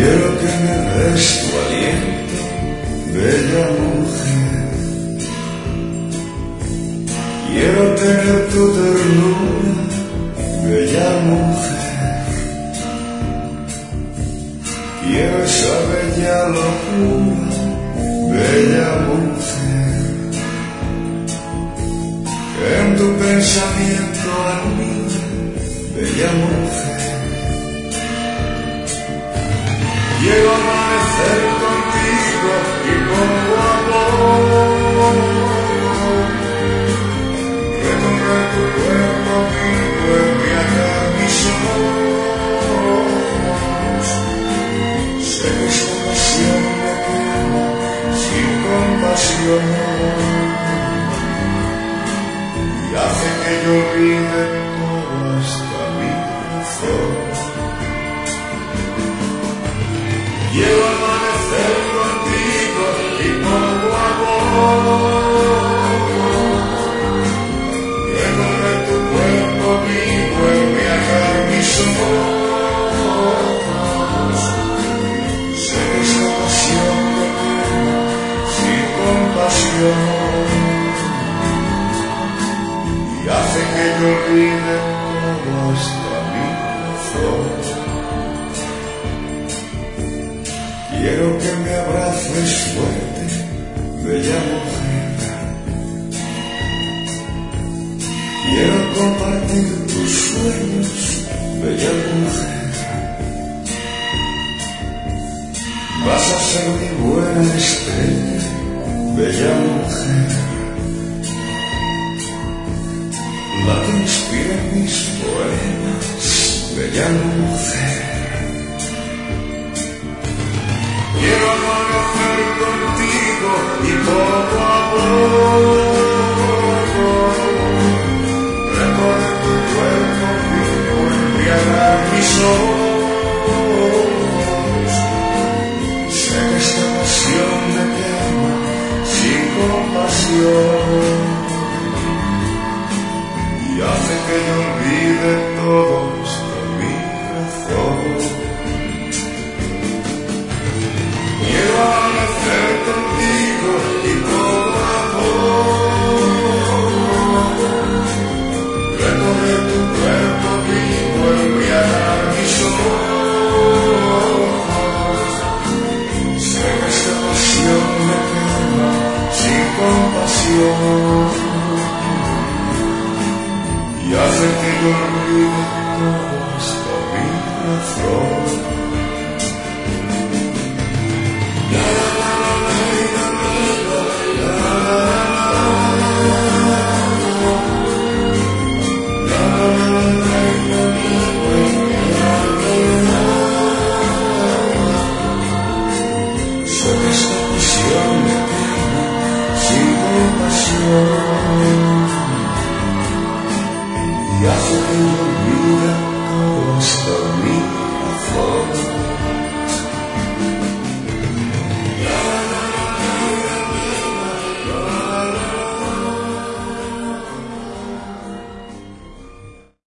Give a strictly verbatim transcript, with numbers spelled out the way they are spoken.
Quiero que me des tu aliento, bella mujer. Quiero tener tu ternura, bella mujer. Quiero esa bella locura, bella mujer. En tu pensamiento anida, bella mujer. Quiero amanecer contigo y con tu amor recorrer tu cuerpo vivo, embriagar mis ojos. Sé que esta pasión me quema sin compasión y hace que yo olvide todo hasta mi corazón. Quiero amanecer contigo y con tu amor recorrer tu cuerpo vivo, embriagar mis ojos. Sé que esta pasión me quema sin compasión y hace que yo olvide todo hasta mi corazón. Quiero que me abraces fuerte, bella mujer. Quiero compartir tus sueños, bella mujer. Vas a ser mi buena estrella, bella mujer. La que inspira mis poemas, bella mujer. Quiero amanecer contigo y por tu amor recorrer tu cuerpo vivo, embriagar mis ojos. Sé que esta pasión me quema sin compasión